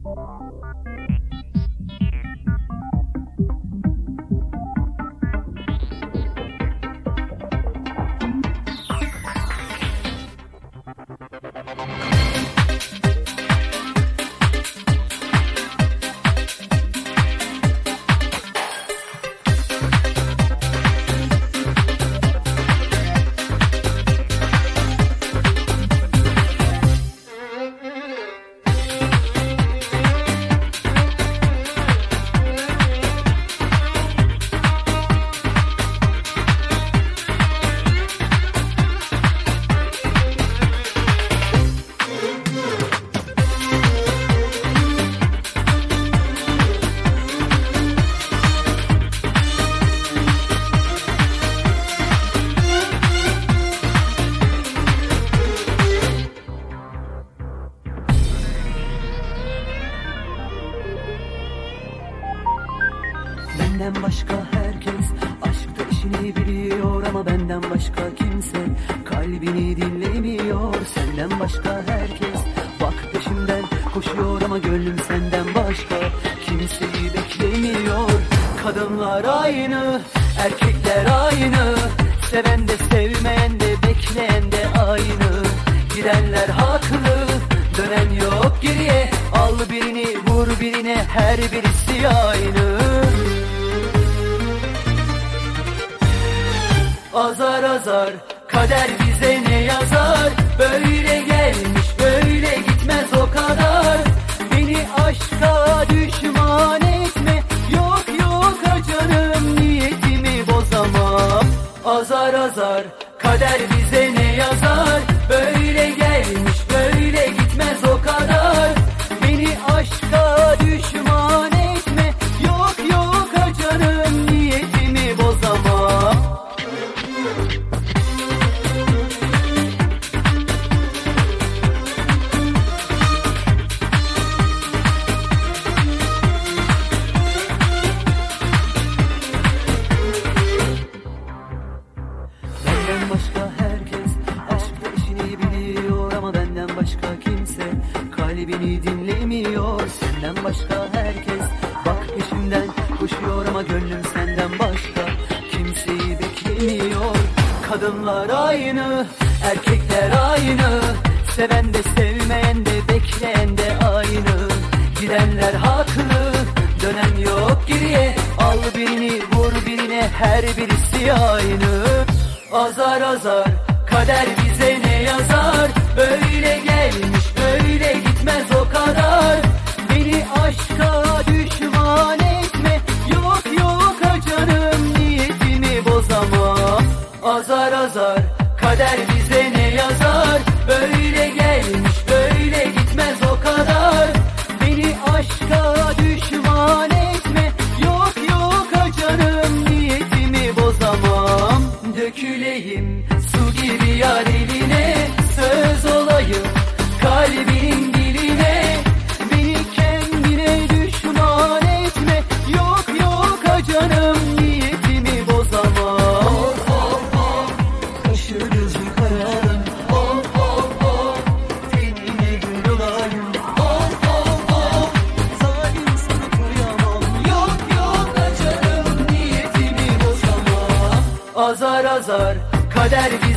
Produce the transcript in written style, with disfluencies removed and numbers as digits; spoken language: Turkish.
Benden başka herkes aşkta işini biliyor ama benden başka kimse kalbini dinlemiyor. Senden başka herkes bak peşimden koşuyor ama gönlüm senden başka kimseyi beklemiyor. Kadınlar aynı, erkekler aynı, seven de sevmeyen de bekleyen de aynı. Gidenler haklı, dönen yok geriye, al birini vur birine, her birisi aynı. Azar azar kader bize ne yazar, böyle gelmiş böyle gitmez o kadar. Beni aşka düşman etme, yok yok ha canım, niyetimi bozamam. Azar azar kader bize ne yazar, böyle gelmiş böyle gitmez o kadar. Beni aşka düşman etme, yok yok ha canım, niyetimi bozamam. Benden başka herkes aşkta işini biliyor ama benden başka kimse kalbini dinlemiyor. Senden başka herkes bak peşimden koşuyor ama gönlüm senden başka kimseyi beklemiyor. Kadınlar aynı, erkekler aynı, seven de sevmeyen de bekleyen de aynı. Gidenler haklı, dönen yok geriye, al birini vur birine, her birisi aynı. Azar azar kader bize ne yazar, böyle gelmiş böyle gitmez o kadar. Beni aşka düşman etme, yok yok ha canım, niyetimi bozamam. Azar azar kader bize ne yazar, böyle gelmiş böyle gitmez o kadar. Beni aşka düşman etme, yok yok ha canım, niyetimi bozamam. Döküleyim su gibi yar eline, söz olayım kalbinin diline. Beni kendine düşman etme, yok yok ha canım, niyetimi bozamam. Of of of, kaşı gözü kararım. Of of of, tenine gül olayım. Of of of, zalim sana kıyamam. Yok yok ha canım, niyetimi bozamam. Azar azar kader